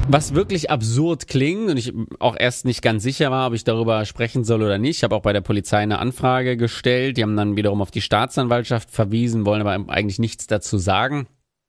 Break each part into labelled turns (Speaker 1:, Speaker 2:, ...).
Speaker 1: Was wirklich absurd klingt und ich auch erst nicht ganz sicher war, ob ich darüber sprechen soll oder nicht. Ich habe auch bei der Polizei eine Anfrage gestellt. Die haben dann wiederum auf die Staatsanwaltschaft verwiesen, wollen aber eigentlich nichts dazu sagen.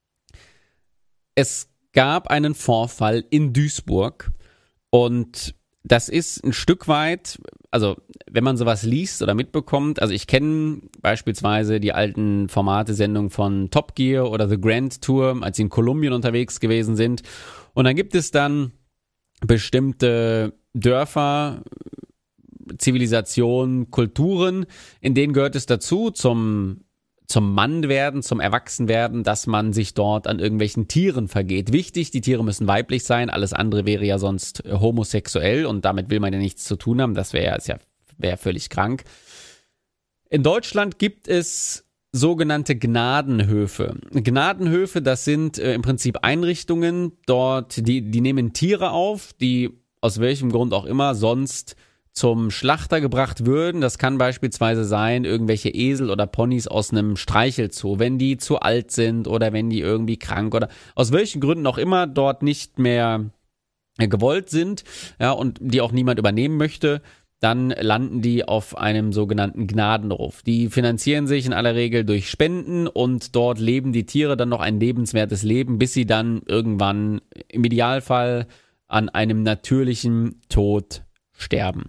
Speaker 1: Es gab einen Vorfall in Duisburg und das ist ein Stück weit, also wenn man sowas liest oder mitbekommt, also ich kenne beispielsweise die alten Formate-Sendungen von Top Gear oder The Grand Tour, als sie in Kolumbien unterwegs gewesen sind. Und dann gibt es dann bestimmte Dörfer, Zivilisationen, Kulturen, in denen gehört es dazu, zum Mann werden, zum Erwachsenwerden, dass man sich dort an irgendwelchen Tieren vergeht. Wichtig, die Tiere müssen weiblich sein, alles andere wäre ja sonst homosexuell und damit will man ja nichts zu tun haben, das wäre völlig krank. In Deutschland gibt es sogenannte Gnadenhöfe. Gnadenhöfe, das sind im Prinzip Einrichtungen, dort, die nehmen Tiere auf, die aus welchem Grund auch immer sonst zum Schlachter gebracht würden. Das kann beispielsweise sein, irgendwelche Esel oder Ponys aus einem Streichelzoo, wenn die zu alt sind oder wenn die irgendwie krank oder aus welchen Gründen auch immer dort nicht mehr gewollt sind, ja, und die auch niemand übernehmen möchte, dann landen die auf einem sogenannten Gnadenhof. Die finanzieren sich in aller Regel durch Spenden und dort leben die Tiere dann noch ein lebenswertes Leben, bis sie dann irgendwann im Idealfall an einem natürlichen Tod sterben.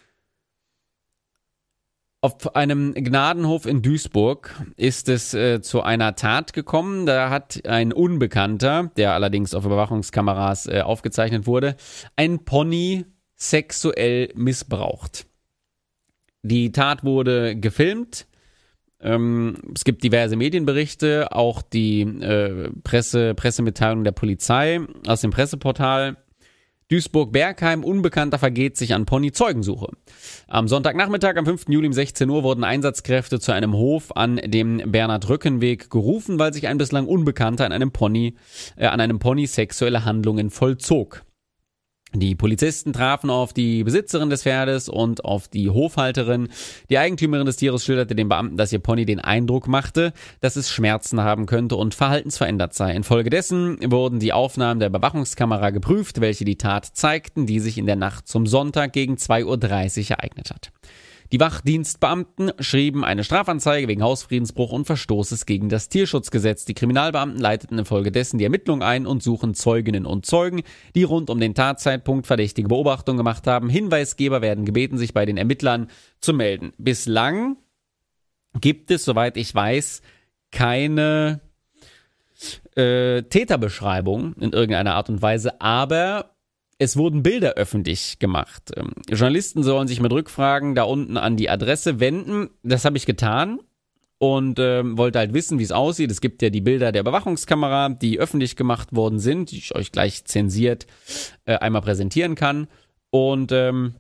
Speaker 1: Auf einem Gnadenhof in Duisburg ist es zu einer Tat gekommen. Da hat ein Unbekannter, der allerdings auf Überwachungskameras aufgezeichnet wurde, ein Pony sexuell missbraucht. Die Tat wurde gefilmt. Es gibt diverse Medienberichte, auch die Pressemitteilung der Polizei aus dem Presseportal. Duisburg-Bergheim, Unbekannter vergeht sich an Pony-Zeugensuche. Am Sonntagnachmittag, am 5. Juli um 16 Uhr, wurden Einsatzkräfte zu einem Hof an dem Bernhard-Röckenweg gerufen, weil sich ein bislang Unbekannter an einem Pony sexuelle Handlungen vollzog. Die Polizisten trafen auf die Besitzerin des Pferdes und auf die Hofhalterin. Die Eigentümerin des Tieres schilderte den Beamten, dass ihr Pony den Eindruck machte, dass es Schmerzen haben könnte und verhaltensverändert sei. Infolgedessen wurden die Aufnahmen der Überwachungskamera geprüft, welche die Tat zeigten, die sich in der Nacht zum Sonntag gegen 2:30 Uhr ereignet hat. Die Wachdienstbeamten schrieben eine Strafanzeige wegen Hausfriedensbruch und Verstoßes gegen das Tierschutzgesetz. Die Kriminalbeamten leiteten infolgedessen die Ermittlungen ein und suchen Zeuginnen und Zeugen, die rund um den Tatzeitpunkt verdächtige Beobachtungen gemacht haben. Hinweisgeber werden gebeten, sich bei den Ermittlern zu melden. Bislang gibt es, soweit ich weiß, keine Täterbeschreibung in irgendeiner Art und Weise, aber es wurden Bilder öffentlich gemacht. Journalisten sollen sich mit Rückfragen da unten an die Adresse wenden. Das habe ich getan und wollte halt wissen, wie es aussieht. Es gibt ja die Bilder der Überwachungskamera, die öffentlich gemacht worden sind, die ich euch gleich zensiert einmal präsentieren kann. Und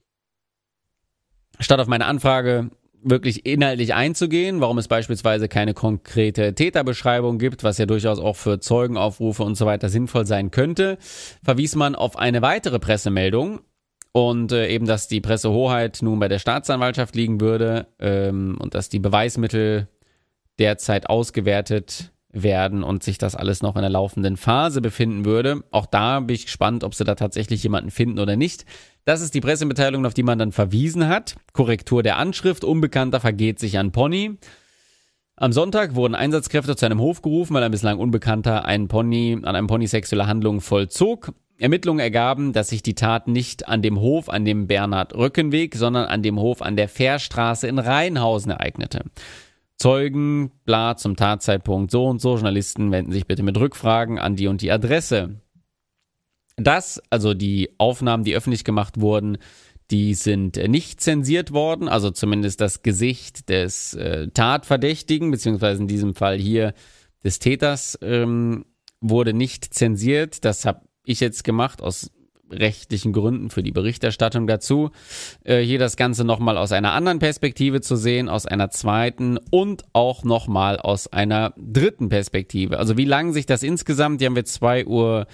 Speaker 1: statt auf meine Anfrage wirklich inhaltlich einzugehen, warum es beispielsweise keine konkrete Täterbeschreibung gibt, was ja durchaus auch für Zeugenaufrufe und so weiter sinnvoll sein könnte, verwies man auf eine weitere Pressemeldung und eben, dass die Pressehoheit nun bei der Staatsanwaltschaft liegen würde und dass die Beweismittel derzeit ausgewertet werden und sich das alles noch in der laufenden Phase befinden würde. Auch da bin ich gespannt, ob sie da tatsächlich jemanden finden oder nicht. Das ist die Pressemitteilung, auf die man dann verwiesen hat. Korrektur der Anschrift, Unbekannter vergeht sich an Pony. Am Sonntag wurden Einsatzkräfte zu einem Hof gerufen, weil ein bislang Unbekannter an einem Pony sexuelle Handlungen vollzog. Ermittlungen ergaben, dass sich die Tat nicht an dem Hof an dem Bernhard-Röckenweg, sondern an dem Hof an der Fährstraße in Rheinhausen ereignete. Zeugen, bla, zum Tatzeitpunkt so und so. Journalisten wenden sich bitte mit Rückfragen an die und die Adresse. Also die Aufnahmen, die öffentlich gemacht wurden, die sind nicht zensiert worden, also zumindest das Gesicht des Tatverdächtigen, beziehungsweise in diesem Fall hier des Täters, wurde nicht zensiert. Das habe ich jetzt gemacht aus rechtlichen Gründen für die Berichterstattung dazu. Hier das Ganze nochmal aus einer anderen Perspektive zu sehen, aus einer zweiten und auch nochmal aus einer dritten Perspektive. Also wie lang sich das insgesamt, hier haben wir 2:27 Uhr,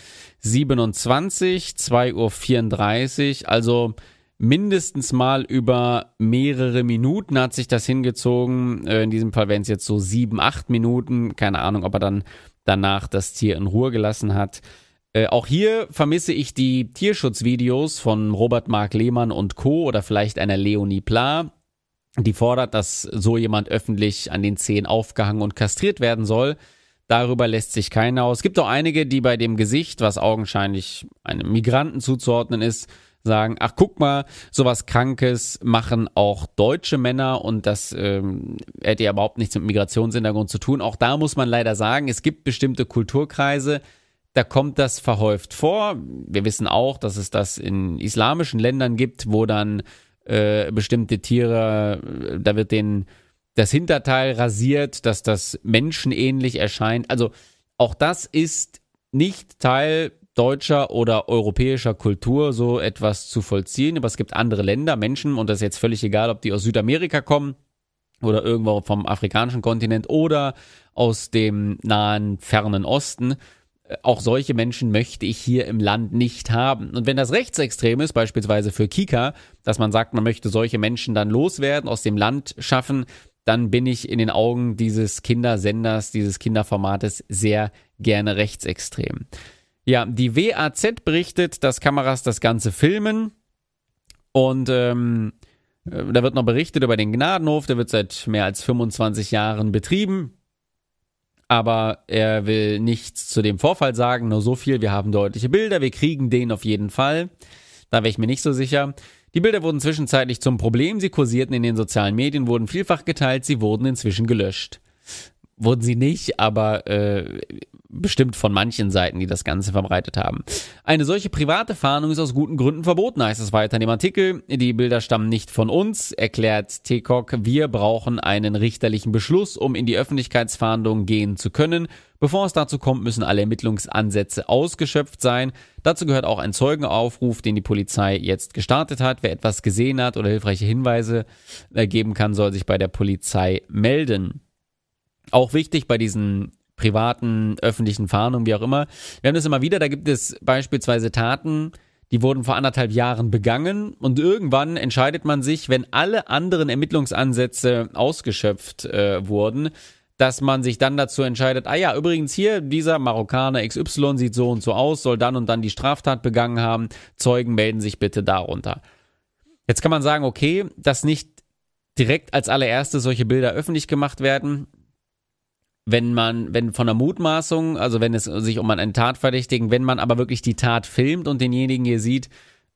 Speaker 1: 2:34 Uhr, also mindestens mal über mehrere Minuten hat sich das hingezogen. In diesem Fall wären es jetzt so 7, 8 Minuten. Keine Ahnung, ob er dann danach das Tier in Ruhe gelassen hat. Auch hier vermisse ich die Tierschutzvideos von Robert Mark Lehmann und Co. oder vielleicht einer Leonie Pla, die fordert, dass so jemand öffentlich an den Zehen aufgehangen und kastriert werden soll. Darüber lässt sich keiner aus. Es gibt auch einige, die bei dem Gesicht, was augenscheinlich einem Migranten zuzuordnen ist, sagen, ach guck mal, sowas Krankes machen auch deutsche Männer und das hätte ja überhaupt nichts mit Migrationshintergrund zu tun. Auch da muss man leider sagen, es gibt bestimmte Kulturkreise, da kommt das verhäuft vor. Wir wissen auch, dass es das in islamischen Ländern gibt, wo dann bestimmte Tiere, da wird denen das Hinterteil rasiert, dass das menschenähnlich erscheint. Also auch das ist nicht Teil deutscher oder europäischer Kultur, so etwas zu vollziehen. Aber es gibt andere Länder, Menschen, und das ist jetzt völlig egal, ob die aus Südamerika kommen oder irgendwo vom afrikanischen Kontinent oder aus dem nahen, fernen Osten. Auch solche Menschen möchte ich hier im Land nicht haben. Und wenn das rechtsextrem ist, beispielsweise für Kika, dass man sagt, man möchte solche Menschen dann loswerden, aus dem Land schaffen, dann bin ich in den Augen dieses Kindersenders, dieses Kinderformates sehr gerne rechtsextrem. Ja, die WAZ berichtet, dass Kameras das Ganze filmen und da wird noch berichtet über den Gnadenhof, der wird seit mehr als 25 Jahren betrieben. Aber er will nichts zu dem Vorfall sagen, nur so viel, wir haben deutliche Bilder, wir kriegen den auf jeden Fall. Da wäre ich mir nicht so sicher. Die Bilder wurden zwischenzeitlich zum Problem, sie kursierten in den sozialen Medien, wurden vielfach geteilt, sie wurden inzwischen gelöscht. Wurden sie nicht, aber bestimmt von manchen Seiten, die das Ganze verbreitet haben. Eine solche private Fahndung ist aus guten Gründen verboten, heißt es weiter in dem Artikel. Die Bilder stammen nicht von uns, erklärt TikTok. Wir brauchen einen richterlichen Beschluss, um in die Öffentlichkeitsfahndung gehen zu können. Bevor es dazu kommt, müssen alle Ermittlungsansätze ausgeschöpft sein. Dazu gehört auch ein Zeugenaufruf, den die Polizei jetzt gestartet hat. Wer etwas gesehen hat oder hilfreiche Hinweise geben kann, soll sich bei der Polizei melden. Auch wichtig bei diesen privaten, öffentlichen Fahndungen, wie auch immer. Wir haben das immer wieder, da gibt es beispielsweise Taten, die wurden vor 1,5 Jahren begangen und irgendwann entscheidet man sich, wenn alle anderen Ermittlungsansätze ausgeschöpft wurden, dass man sich dann dazu entscheidet, ah ja, übrigens hier, dieser Marokkaner XY sieht so und so aus, soll dann und dann die Straftat begangen haben, Zeugen melden sich bitte darunter. Jetzt kann man sagen, okay, dass nicht direkt als allererstes solche Bilder öffentlich gemacht werden, wenn von der Mutmaßung, also wenn es sich um einen Tatverdächtigen, wenn man aber wirklich die Tat filmt und denjenigen hier sieht,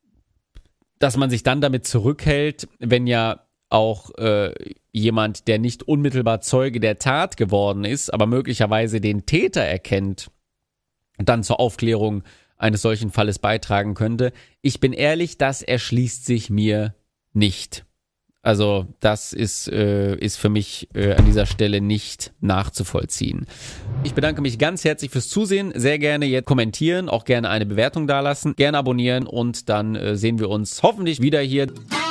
Speaker 1: dass man sich dann damit zurückhält, wenn ja auch jemand, der nicht unmittelbar Zeuge der Tat geworden ist, aber möglicherweise den Täter erkennt, dann zur Aufklärung eines solchen Falles beitragen könnte. Ich bin ehrlich, das erschließt sich mir nicht. Also das ist für mich an dieser Stelle nicht nachzuvollziehen. Ich bedanke mich ganz herzlich fürs Zusehen. Sehr gerne jetzt kommentieren, auch gerne eine Bewertung dalassen, gerne abonnieren und dann sehen wir uns hoffentlich wieder hier.